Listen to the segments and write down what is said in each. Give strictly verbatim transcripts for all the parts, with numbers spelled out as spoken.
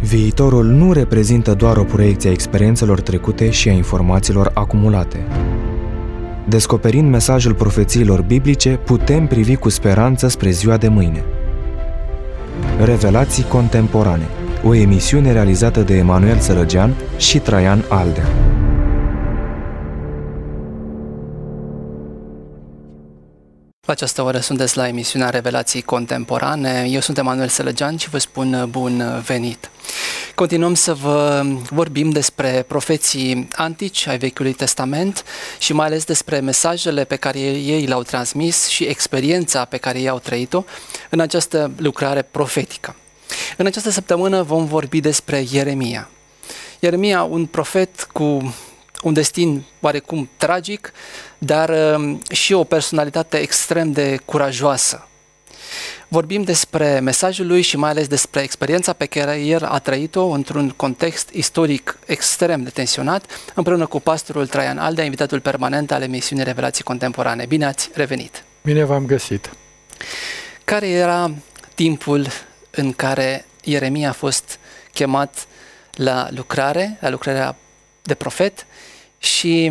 Viitorul nu reprezintă doar o proiecție a experiențelor trecute și a informațiilor acumulate. Descoperind mesajul profețiilor biblice, putem privi cu speranță spre ziua de mâine. Revelații contemporane, o emisiune realizată de Emanuel Sărăgean și Traian Aldea. La această oră sunteți la emisiunea Revelații Contemporane. Eu sunt Emanuel Sărăgean și vă spun bun venit. Continuăm să vă vorbim despre profeții antici ai Vechiului Testament și mai ales despre mesajele pe care ei le-au transmis și experiența pe care ei au trăit-o în această lucrare profetică. În această săptămână vom vorbi despre Ieremia. Ieremia, un profet cu un destin oarecum tragic, dar și o personalitate extrem de curajoasă. Vorbim despre mesajul lui și mai ales despre experiența pe care el a trăit-o într-un context istoric extrem de tensionat, împreună cu pastorul Traian Aldea, invitatul permanent al emisiunii Revelații Contemporane. Bine ați revenit! Bine v-am găsit! Care era timpul în care Ieremia a fost chemat la lucrare, la lucrarea de profet, și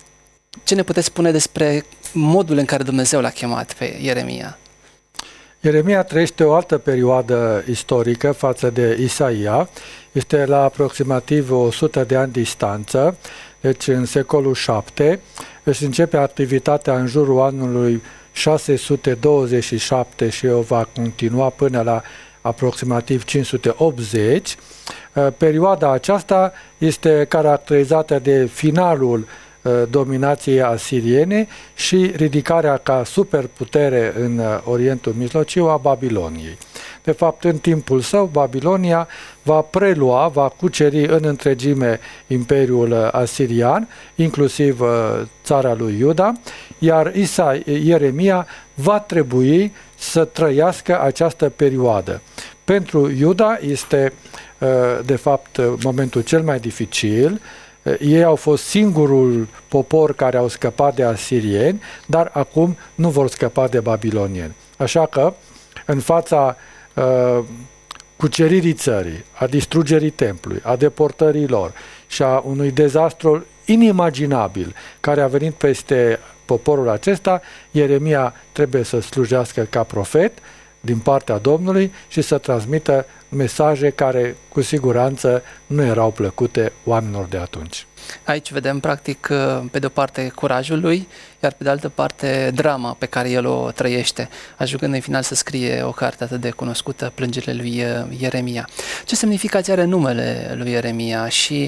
ce ne puteți spune despre modul în care Dumnezeu l-a chemat pe Ieremia? Ieremia trăiește o altă perioadă istorică față de Isaia. Este la aproximativ o sută de ani distanță, deci în secolul șapte. Își începe activitatea în jurul anului șase sute douăzeci și șapte și o va continua până la aproximativ cinci sute optzeci. Perioada aceasta este caracterizată de finalul dominației asiriene și ridicarea ca superputere în Orientul Mijlociu a Babiloniei. De fapt, în timpul său, Babilonia va prelua, va cuceri în întregime Imperiul Asirian, inclusiv țara lui Iuda, iar Isa, Ieremia va trebui să trăiască această perioadă. Pentru Iuda este, de fapt, momentul cel mai dificil. Ei au fost singurul popor care au scăpat de asirieni, dar acum nu vor scăpa de babilonieni. Așa că, în fața uh, cuceririi țării, a distrugerii templului, a deportării lor și a unui dezastru inimaginabil care a venit peste poporul acesta, Ieremia trebuie să slujească ca profet din partea Domnului și să transmită mesaje care cu siguranță nu erau plăcute oamenilor de atunci. Aici vedem practic pe de o parte curajul lui, iar pe de altă parte drama pe care el o trăiește, ajungând în final să scrie o carte atât de cunoscută, Plângerile lui Ieremia. Ce semnificație are numele lui Ieremia și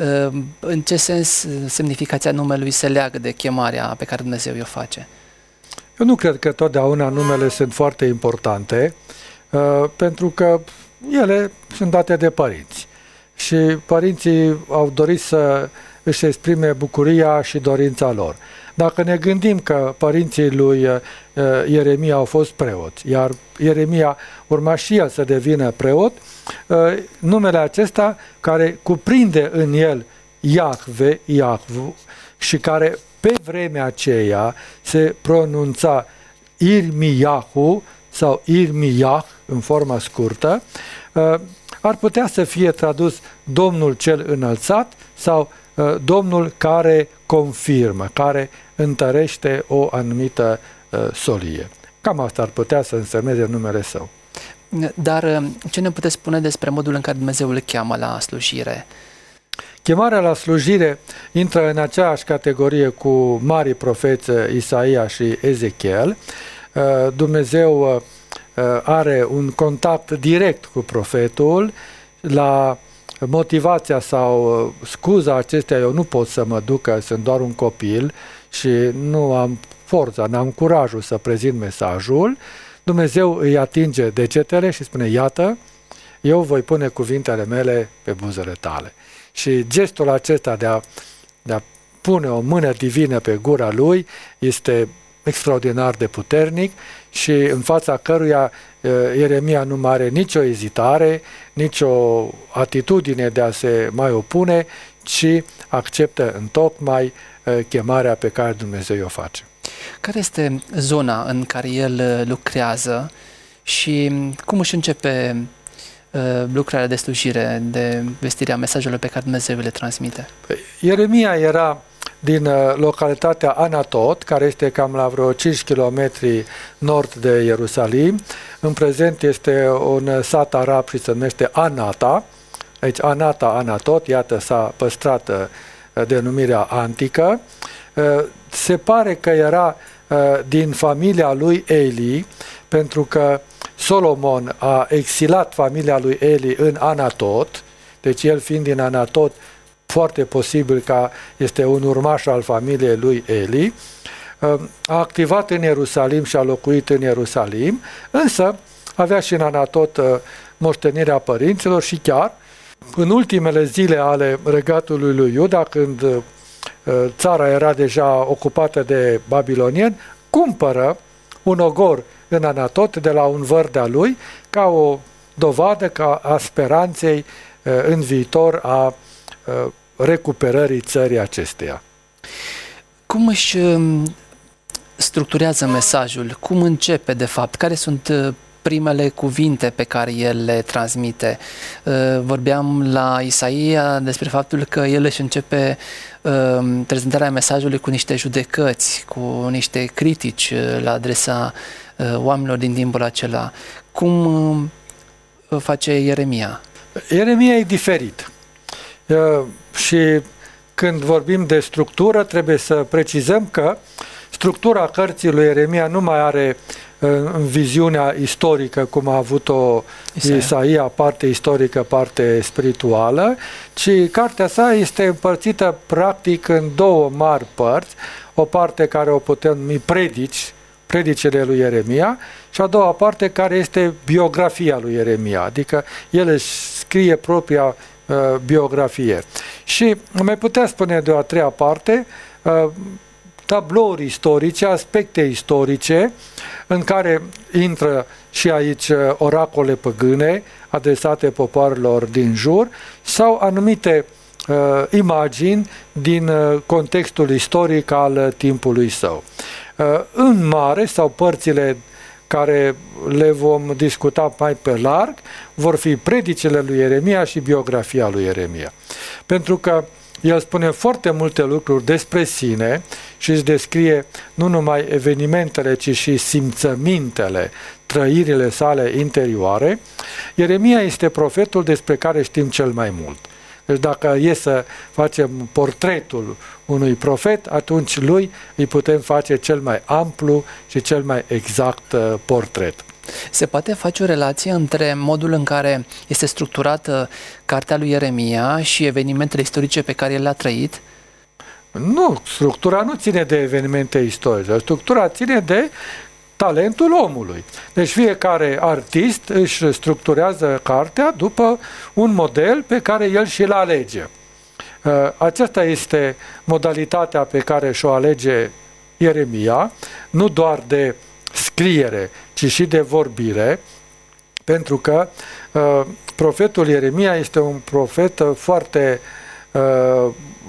în ce sens semnificația numelui se leagă de chemarea pe care Dumnezeu o face? Eu nu cred că totdeauna numele sunt foarte importante, pentru că ele sunt date de părinți. Și părinții au dorit să își exprime bucuria și dorința lor. Dacă ne gândim că părinții lui Ieremia au fost preoți, iar Ieremia urma și el să devină preot, numele acesta, care cuprinde în el Iahve, Iahvu, și care pe vremea aceea se pronunța Irmiyahu sau Irmiyah în forma scurtă, ar putea să fie tradus Domnul cel înălțat sau Domnul care confirmă, care întărește o anumită solie. Cam asta ar putea să însemneze numele său. Dar ce ne puteți spune despre modul în care Dumnezeu îl cheamă la slujire? Chemarea la slujire intră în aceeași categorie cu marii profeți Isaia și Ezechiel. Dumnezeu are un contact direct cu profetul. La motivația sau scuza acestea, eu nu pot să mă duc, că sunt doar un copil și nu am forța, n-am curajul să prezint mesajul. Dumnezeu îi atinge degetele și spune, iată, eu voi pune cuvintele mele pe buzele tale. Și gestul acesta de a, de a pune o mână divină pe gura lui este extraordinar de puternic și în fața căruia Ieremia nu are nicio ezitare, nicio atitudine de a se mai opune, ci acceptă întocmai chemarea pe care Dumnezeu o face. Care este zona în care el lucrează și cum își începe lucrarea de slujire, de vestirea mesajelor pe care Dumnezeu le transmite? Ieremia era din localitatea Anatot, care este cam la vreo cinci kilometri nord de Ierusalim. În prezent este un sat arab și se numește Anata. Aici Anata, Anatot, iată, s-a păstrat denumirea antică. Se pare că era din familia lui Eli, pentru că Solomon a exilat familia lui Eli în Anatot, deci el fiind din Anatot, foarte posibil că este un urmaș al familiei lui Eli, a activat în Ierusalim și a locuit în Ierusalim, însă avea și în Anatot moștenirea părinților și chiar în ultimele zile ale regatului lui Iuda, când țara era deja ocupată de babilonieni, cumpără un ogor în Anatot de la un văr de-a lui, ca o dovadă ca a speranței în viitor a recuperării țării acesteia. Cum își structurează mesajul? Cum începe, de fapt? Care sunt primele cuvinte pe care el le transmite? Vorbeam la Isaia despre faptul că el își începe prezentarea mesajului cu niște judecăți, cu niște critici la adresa oamenilor din timpul acela. Cum face Ieremia? Ieremia e diferit. Și când vorbim de structură, trebuie să precizăm că structura cărții lui Ieremia nu mai are în viziunea istorică, cum a avut-o Isaia. Isaia, parte istorică, parte spirituală, ci cartea sa este împărțită practic în două mari părți, o parte care o putem numi predici, predicile lui Ieremia, și a doua parte care este biografia lui Ieremia, adică el își scrie propria uh, biografie. Și mai putea spune de o a treia parte, uh, tablouri istorice, aspecte istorice, în care intră și aici oracole păgâne adresate popoarelor din jur sau anumite uh, imagini din uh, contextul istoric al timpului său. Uh, în mare, sau părțile care le vom discuta mai pe larg, vor fi predicile lui Ieremia și biografia lui Ieremia. Pentru că el spune foarte multe lucruri despre sine și își descrie nu numai evenimentele, ci și simțămintele, trăirile sale interioare. Ieremia este profetul despre care știm cel mai mult. Deci dacă e să facem portretul unui profet, atunci lui îi putem face cel mai amplu și cel mai exact portret. Se poate face o relație între modul în care este structurată cartea lui Ieremia și evenimentele istorice pe care el le-a trăit? Nu, structura nu ține de evenimente istorice, structura ține de talentul omului. Deci fiecare artist își structurează cartea după un model pe care el și-l alege. Aceasta este modalitatea pe care și-o alege Ieremia, nu doar de scriere, ci și de vorbire, pentru că uh, profetul Ieremia este un profet uh, foarte uh,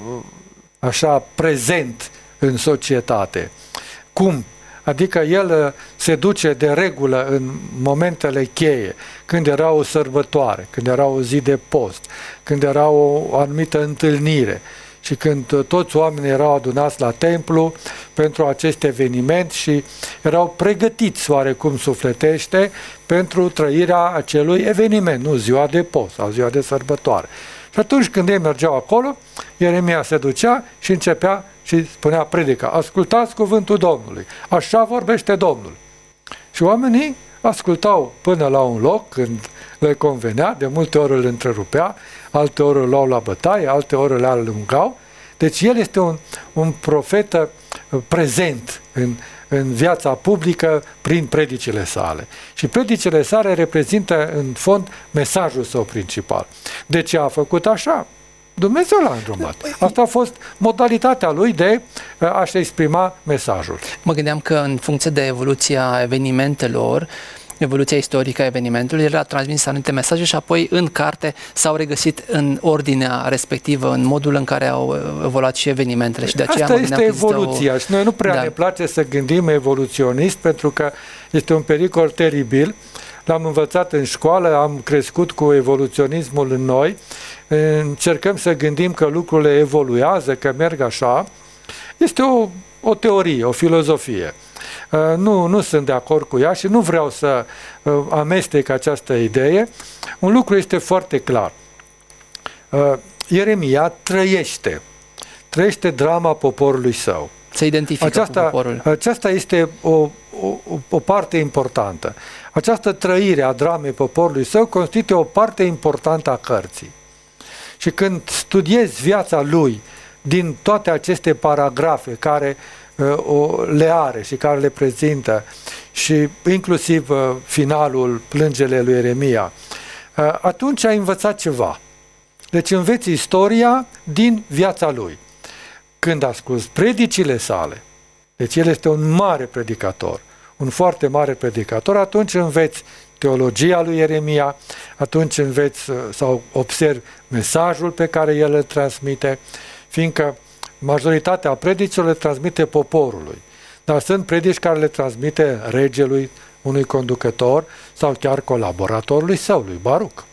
așa prezent în societate. Cum? Adică el se duce de regulă în momentele cheie, când era o sărbătoare, când era o zi de post, când era o anumită întâlnire și când toți oamenii erau adunați la templu pentru acest eveniment și erau pregătiți oarecum sufletește pentru trăirea acelui eveniment, nu ziua de post sau ziua de sărbătoare. Și atunci când ei mergeau acolo, Ieremia se ducea și începea și spunea predica: ascultați cuvântul Domnului, așa vorbește Domnul. Și oamenii ascultau până la un loc când le convenea, de multe ori îl întrerupea, alte ori îl luau la bătaie, alte ori îl alungau. Deci el este un, un profet prezent în, în viața publică prin predicile sale. Și predicile sale reprezintă în fond mesajul său principal. De ce a făcut așa? Dumnezeu l-a îndrumat. Asta a fost modalitatea lui de a-și exprima mesajul. Mă gândeam că în funcție de evoluția evenimentelor, evoluția istorică a evenimentului, el a transmis anumite mesaje și apoi în carte s-au regăsit în ordinea respectivă, în modul în care au evoluat și evenimentele. Și de aceea Asta este evoluția o... și noi nu prea da. ne place să gândim evoluționist, pentru că este un pericol teribil. l-am învățat în școală, am crescut cu evoluționismul în noi, încercăm să gândim că lucrurile evoluează, că merg așa. Este o, o teorie, o filozofie. Nu, nu sunt de acord cu ea și nu vreau să amestec această idee. Un lucru este foarte clar. Ieremia trăiește, trăiește drama poporului său. Se identifică aceasta, cu poporul. Aceasta este o, o, o parte importantă. Această trăire a dramei poporului său constituie o parte importantă a cărții. Și când studiezi viața lui din toate aceste paragrafe care uh, o, le are și care le prezintă, și inclusiv uh, finalul, plângele lui Ieremia, uh, atunci ai învățat ceva. Deci înveți istoria din viața lui. Când asculți predicile sale, deci el este un mare predicator, un foarte mare predicator, atunci înveți teologia lui Ieremia, atunci înveți sau observi mesajul pe care el îl transmite, fiindcă majoritatea predicilor le transmite poporului, dar sunt predici care le transmite regelui, unui conducător sau chiar colaboratorului său, lui Baruc.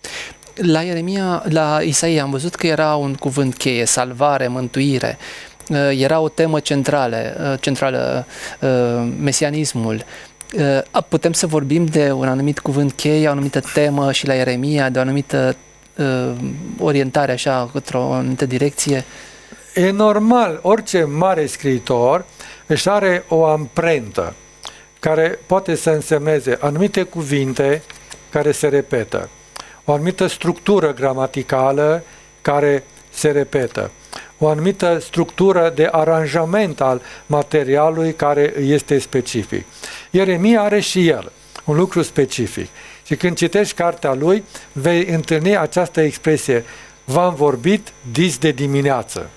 La Ieremia, la Isaia am văzut că era un cuvânt cheie, salvare, mântuire. Era o temă centrală, centrală mesianismul. Putem să vorbim de un anumit cuvânt cheie, o anumită temă și la Ieremia, de o anumită orientare așa, într-o anumită direcție? E normal, orice mare scriitor își are o amprentă care poate să însemneze anumite cuvinte care se repetă, o anumită structură gramaticală care se repetă, o anumită structură de aranjament al materialului care este specific. Ieremia are și el un lucru specific. Și când citești cartea lui, vei întâlni această expresie: v-am vorbit dis de dimineață.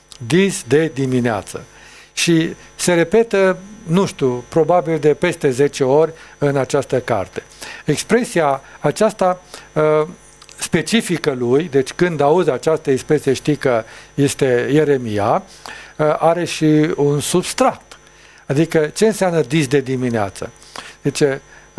Dis de dimineață. Și se repetă, nu știu, probabil de peste zece ori în această carte. Expresia aceasta uh, specifică lui, deci când auzi această expresie știi că este Ieremia, uh, are și un substrat. Adică ce înseamnă dis de dimineață? Deci uh,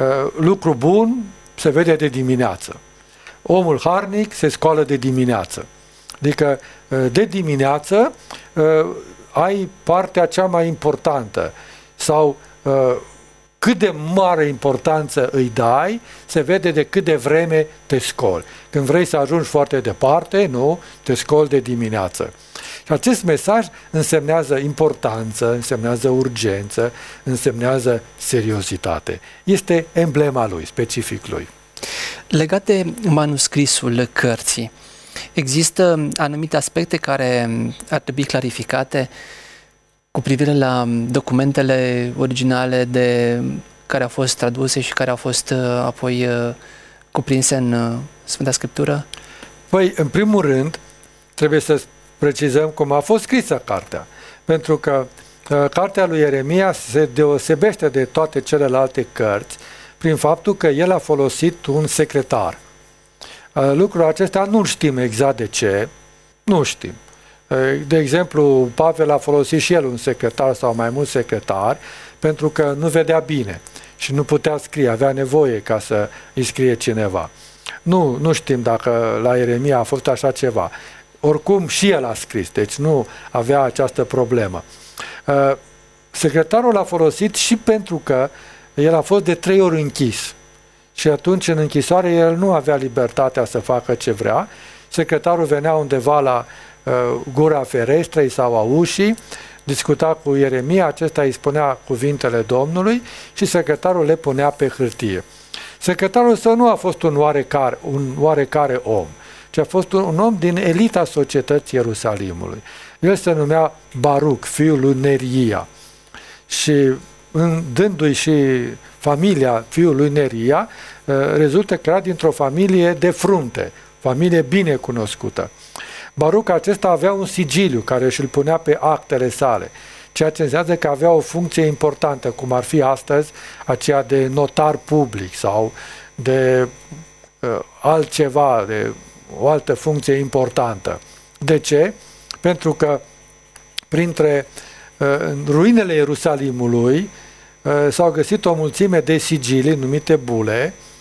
lucru bun se vede de dimineață. Omul harnic se scoală de dimineață. Adică uh, de dimineață uh, ai partea cea mai importantă sau uh, cât de mare importanță îi dai, se vede de cât de vreme te scoli. Când vrei să ajungi foarte departe, nu, te scoli de dimineață. Și acest mesaj însemnează importanță, însemnează urgență, însemnează seriozitate. Este emblema lui, specific lui. Legat de manuscrisul cărții, există anumite aspecte care ar trebui clarificate cu privire la documentele originale de care au fost traduse și care au fost apoi cuprinse în Sfânta Scriptură? Păi, în primul rând, trebuie să precizăm cum a fost scrisă cartea. Pentru că uh, cartea lui Ieremia se deosebește de toate celelalte cărți prin faptul că el a folosit un secretar. Uh, lucrul acesta nu știm exact de ce, nu știm. De exemplu, Pavel a folosit și el un secretar sau mai mulți secretari pentru că nu vedea bine și nu putea scrie, avea nevoie ca să îi scrie cineva. Nu, nu știm dacă la Ieremia a fost așa ceva. Oricum și el a scris, deci nu avea această problemă. Secretarul a folosit și pentru că el a fost de trei ori închis și atunci în închisoare el nu avea libertatea să facă ce vrea. Secretarul venea undeva la gura ferestrei sau a ușii, discuta cu Ieremia, acesta îi spunea cuvintele Domnului și secretarul le punea pe hârtie. Secretarul său nu a fost un oarecare, un oarecare om, ci a fost un, un om din elita societății Ierusalimului. El se numea Baruc, fiul lui Neria. Și în, dându-i și familia fiului Neria, rezultă că era dintr-o familie de frunte, familie bine cunoscută. Baruc acesta avea un sigiliu care își îl punea pe actele sale, ceea ce înseamnă că avea o funcție importantă, cum ar fi astăzi aceea de notar public sau de uh, altceva, de o altă funcție importantă. De ce? Pentru că printre uh, ruinele Ierusalimului uh, s-au găsit o mulțime de sigilii numite bule,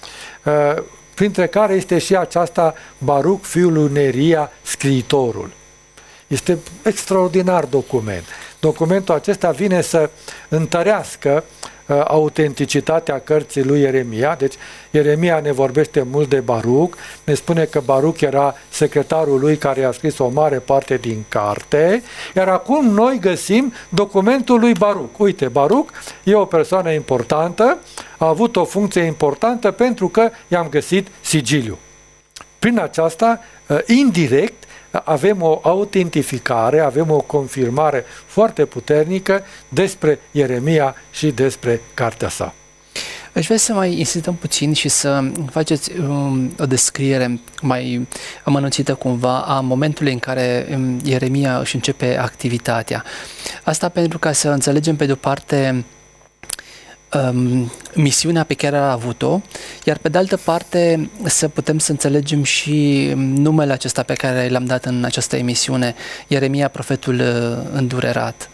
printre care este și aceasta Baruc, fiul lui Neria, scriitorul. Este extraordinar document. Documentul acesta vine să întărească uh, autenticitatea cărții lui Ieremia. Deci Ieremia ne vorbește mult de Baruc, ne spune că Baruc era secretarul lui care a scris o mare parte din carte, iar acum noi găsim documentul lui Baruc. Uite, Baruc e o persoană importantă, a avut o funcție importantă pentru că i-am găsit sigiliu. Prin aceasta, uh, indirect, avem o autentificare, avem o confirmare foarte puternică despre Ieremia și despre cartea sa. Aș vrea să mai insistăm puțin și să faceți um, o descriere mai amănunțită cumva a momentului în care um, Ieremia își începe activitatea. Asta pentru ca să înțelegem pe de-o parte Um, misiunea pe care a avut-o, iar pe de altă parte să putem să înțelegem și numele acesta pe care l-am dat în această emisiune, Ieremia, profetul uh, îndurerat.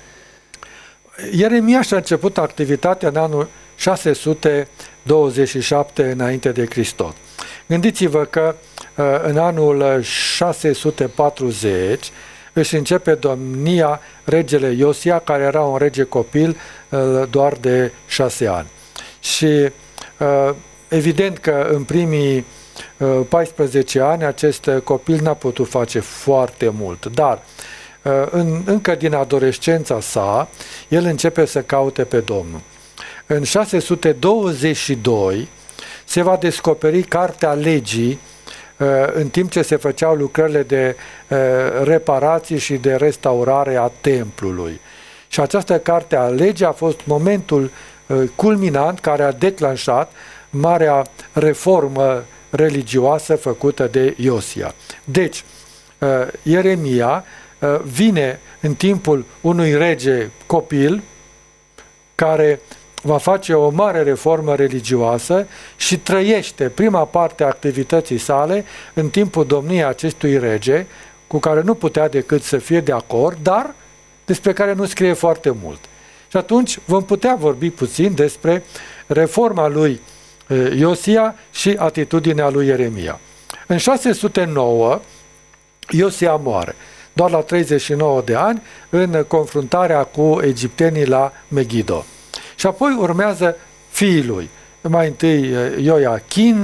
Ieremia și-a început activitatea în anul șase sute douăzeci și șapte înainte de Hristos. Gândiți-vă că uh, în anul șase sute patruzeci își începe domnia regele Iosia, care era un rege copil doar de șase ani. Și evident că în primii paisprezece ani acest copil n-a putut face foarte mult, dar în, încă din adolescența sa, el începe să caute pe Domnul. În șase sute douăzeci și doi se va descoperi Cartea Legii, în timp ce se făceau lucrările de reparații și de restaurare a templului. Și această carte a legii a fost momentul culminant care a declanșat marea reformă religioasă făcută de Iosia. Deci, Ieremia vine în timpul unui rege copil care va face o mare reformă religioasă și trăiește prima parte a activității sale în timpul domniei acestui rege, cu care nu putea decât să fie de acord, dar despre care nu scrie foarte mult. Și atunci vom putea vorbi puțin despre reforma lui Iosia și atitudinea lui Ieremia. În șase sute nouă, Iosia moare, doar la treizeci și nouă de ani, în confruntarea cu egiptenii la Megido. Și apoi urmează fiii lui. Mai întâi Ioiachin,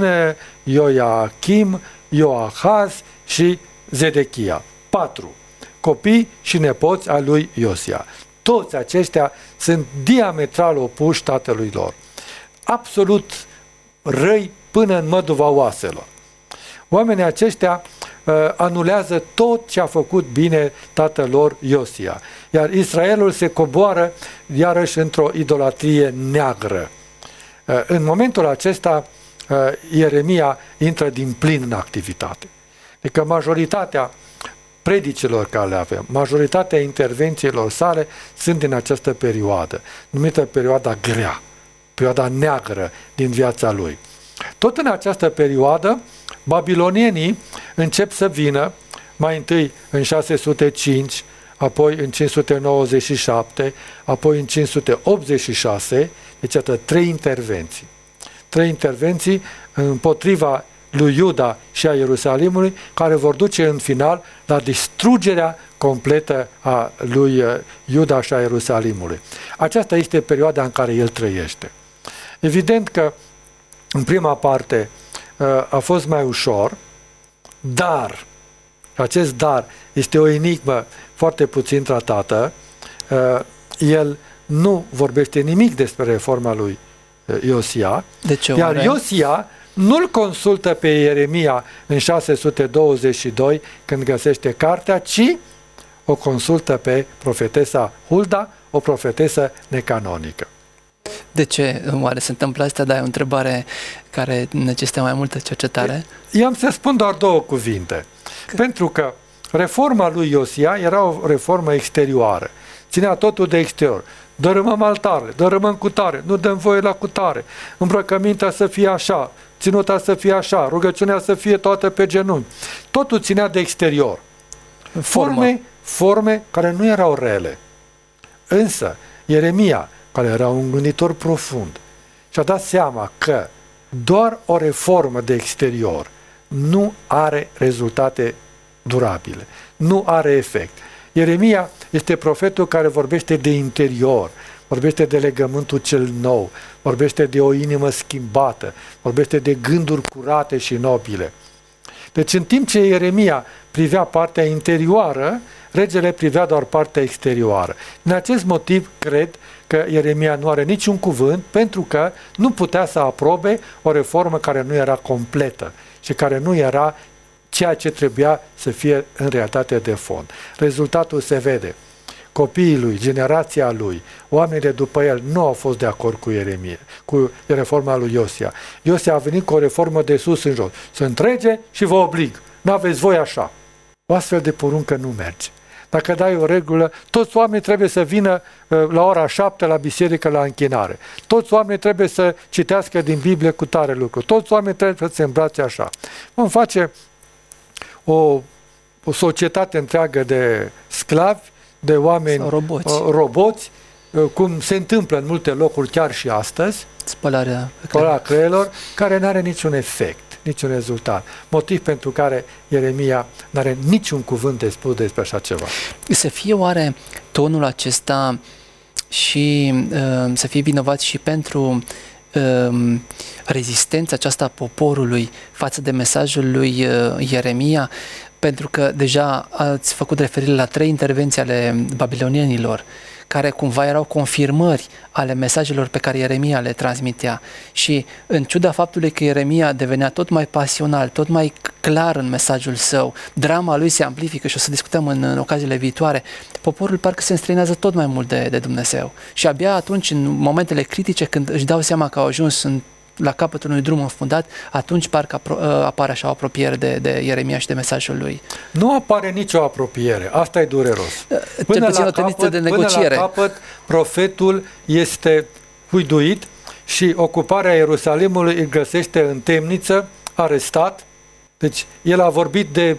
Ioiachim, Ioahaz și Zedechia. Patru copii și nepoți al lui Iosia. Toți aceștia sunt diametral opuși tatălui lor. Absolut răi până în măduva oaselor. Oamenii aceștia uh, anulează tot ce a făcut bine tatăl lor Iosia. Iar Israelul se coboară iarăși într-o idolatrie neagră. Uh, în momentul acesta uh, Ieremia intră din plin în activitate. Adică majoritatea predicilor care le avem, majoritatea intervențiilor sale sunt din această perioadă, numită perioada grea, perioada neagră din viața lui. Tot în această perioadă, babilonienii încep să vină, mai întâi în șase sute cinci, apoi în cinci sute nouăzeci și șapte, apoi în cinci sute optzeci și șase, deci atât trei intervenții. Trei intervenții împotriva lui Iuda și a Ierusalimului, care vor duce în final la distrugerea completă a lui Iuda și a Ierusalimului. Aceasta este perioada în care el trăiește. Evident că în prima parte a fost mai ușor, dar acest dar este o enigmă foarte puțin tratată. El nu vorbește nimic despre reforma lui Iosia, de ce, iar Iosia nu-l consultă pe Ieremia în șase sute douăzeci și doi când găsește cartea, ci o consultă pe profetesa Hulda, o profetesă necanonică. De ce oare se întâmplă asta? Dar e o întrebare care necesită mai multă cercetare. Eu am să spun doar două cuvinte. Că... Pentru că reforma lui Iosia era o reformă exterioară. Ținea totul de exterior. Dărâmăm altarele, dărâmăm cutare, nu dăm voie la cutare, îmbrăcămintea să fie așa, ținuta să fie așa, rugăciunea să fie toată pe genunchi. Totul ținea de exterior. Forme, forme care nu erau rele. Însă, Ieremia, care era un gânditor profund, și-a dat seama că doar o reformă de exterior nu are rezultate durabile, nu are efect. Ieremia este profetul care vorbește de interior, vorbește de legământul cel nou, vorbește de o inimă schimbată, vorbește de gânduri curate și nobile. Deci în timp ce Ieremia privea partea interioară, regele privea doar partea exterioară. Din acest motiv cred că Ieremia nu are niciun cuvânt, pentru că nu putea să aprobe o reformă care nu era completă și care nu era ceea ce trebuia să fie în realitate de fond. Rezultatul se vede. Copiii lui, generația lui, oamenii după el nu au fost de acord cu Ieremia, cu reforma lui Iosia. Iosia a venit cu o reformă de sus în jos. Să întrege și vă oblig. N-aveți voi așa. O astfel de poruncă nu merge. Dacă dai o regulă, toți oamenii trebuie să vină la ora șapte la biserică la închinare. Toți oamenii trebuie să citească din Biblie cu tare lucru. Toți oamenii trebuie să se îmbrace așa. Vom face o, o societate întreagă de sclavi, de oameni roboți. roboți, cum se întâmplă în multe locuri chiar și astăzi, spălarea, spălarea creierelor, care nu are niciun efect, niciun rezultat. Motiv pentru care Ieremia nu are niciun cuvânt de spus despre așa ceva. Să fie oare tonul acesta și uh, să fie vinovat și pentru uh, rezistența aceasta a poporului față de mesajul lui uh, Ieremia? Pentru că deja ați făcut referire la trei intervenții ale babilonienilor, care cumva erau confirmări ale mesajelor pe care Ieremia le transmitea. Și în ciuda faptului că Ieremia devenea tot mai pasional, tot mai clar în mesajul său, drama lui se amplifică și o să discutăm în, în ocaziile viitoare, poporul parcă se înstrăinează tot mai mult de, de Dumnezeu. Și abia atunci, în momentele critice, când își dau seama că au ajuns în la capătul unui drum înfundat, atunci parcă apare așa o apropiere de, de Ieremia și de mesajul lui. Nu apare nicio apropiere, asta e dureros. Până la, capăt, de negociere. Până la capăt, profetul este huiduit și ocuparea Ierusalimului îl găsește în temniță, arestat. Deci el a vorbit de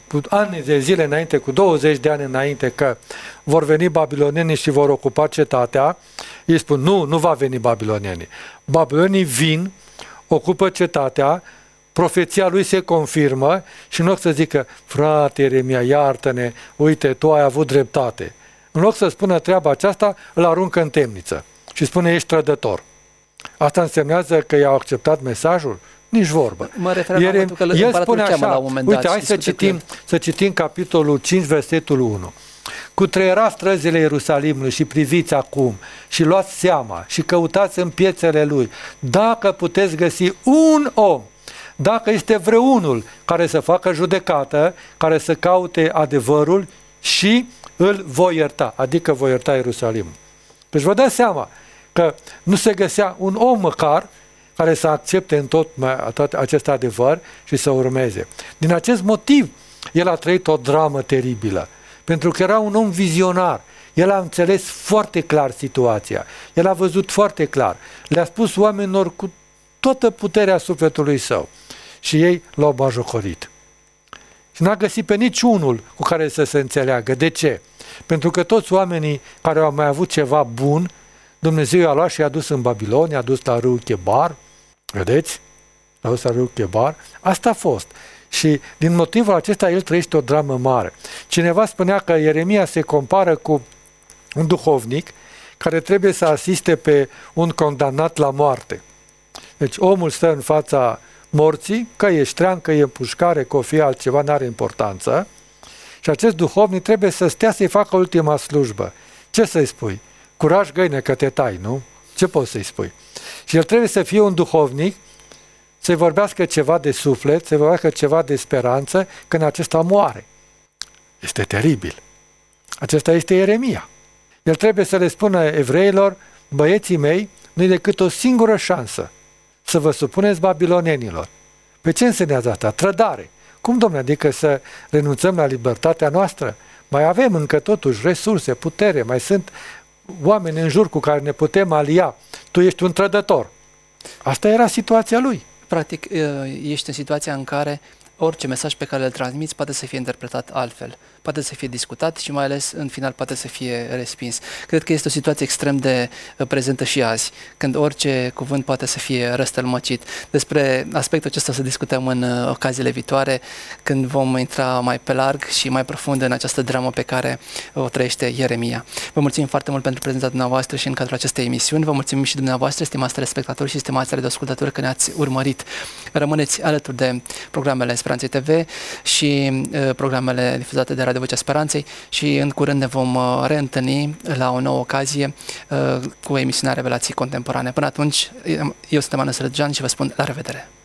ani de zile înainte, cu douăzeci de ani înainte, că vor veni babilonienii și vor ocupa cetatea. Ei spun, nu, nu va veni babilonienii. Babilonii vin, ocupă cetatea, profeția lui se confirmă și în loc să zică, frate Ieremia, iartă-ne, uite, tu ai avut dreptate. În loc să spună treaba aceasta, îl aruncă în temniță și spune, ești trădător. Asta însemnează că i-au acceptat mesajul? Nici vorbă. Mă refer la că el spune așa, la un moment uite, dat, hai să citim, să citim capitolul cinci, versetul unu. Cutreierați străzile Ierusalimului și priviți acum și luați seama și căutați în piețele lui dacă puteți găsi un om, dacă este vreunul care să facă judecată, care să caute adevărul și îl voi ierta, adică voi ierta Ierusalimul. Deci vă dați seama că nu se găsea un om măcar care să accepte în tot, tot acest adevăr și să urmeze. Din acest motiv, el a trăit o dramă teribilă, pentru că era un om vizionar. El a înțeles foarte clar situația. El a văzut foarte clar. Le-a spus oamenilor cu toată puterea sufletului său. Și ei l-au bajocorit. Și n-a găsit pe niciunul cu care să se înțeleagă. De ce? Pentru că toți oamenii care au mai avut ceva bun, Dumnezeu i-a luat și i-a dus în Babilon, i-a dus la râul Chebar. Vedeți? La dus la râul Chebar. Asta a fost. Și din motivul acesta el trăiește o dramă mare. Cineva spunea că Ieremia se compară cu un duhovnic care trebuie să asiste pe un condamnat la moarte. Deci omul stă în fața morții, că e ștrean, că e împușcare, că o fie altceva, n-are importanță. Și acest duhovnic trebuie să stea să-i facă ultima slujbă. Ce să-i spui? Curaj, găine, că te tai, nu? Ce poți să-i spui? Și el trebuie să fie un duhovnic, să-i vorbească ceva de suflet, să-i vorbească ceva de speranță, când acesta moare. Este teribil. Acesta este Ieremia. El trebuie să le spună evreilor, băieții mei, nu-i decât o singură șansă să vă supuneți babilonenilor. Pe ce înseamnă asta? Trădare. Cum, domnule, adică să renunțăm la libertatea noastră? Mai avem încă totuși resurse, putere, mai sunt oameni în jur cu care ne putem alia. Tu ești un trădător. Asta era situația lui. Practic, ești în situația în care orice mesaj pe care îl transmiți poate să fie interpretat altfel, poate să fie discutat și mai ales în final poate să fie respins. Cred că este o situație extrem de prezentă și azi, când orice cuvânt poate să fie răstălmăcit. Despre aspectul acesta să discutăm în ocaziile viitoare, când vom intra mai pe larg și mai profund în această dramă pe care o trăiește Ieremia. Vă mulțumim foarte mult pentru prezența dumneavoastră și în cadrul acestei emisiuni. Vă mulțumim și dumneavoastră, stimați telespectatori și stimați radioascultători, că ne-ați urmărit. Rămâneți alături de programele Speranței T V și uh, programele difuzate de Radio Vocea Speranței și în curând ne vom uh, reîntâlni la o nouă ocazie uh, cu emisiunea Revelații Contemporane. Până atunci, eu sunt Emanuel Sărăgean și vă spun la revedere!